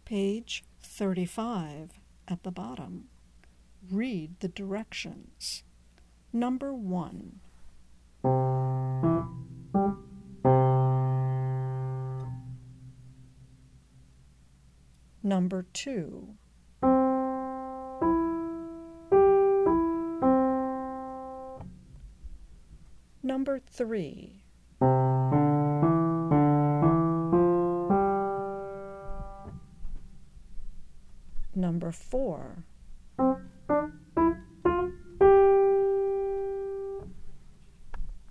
Page 35 at the bottom. Read the directions. Number 1. Number 2. Number 3. Number 4.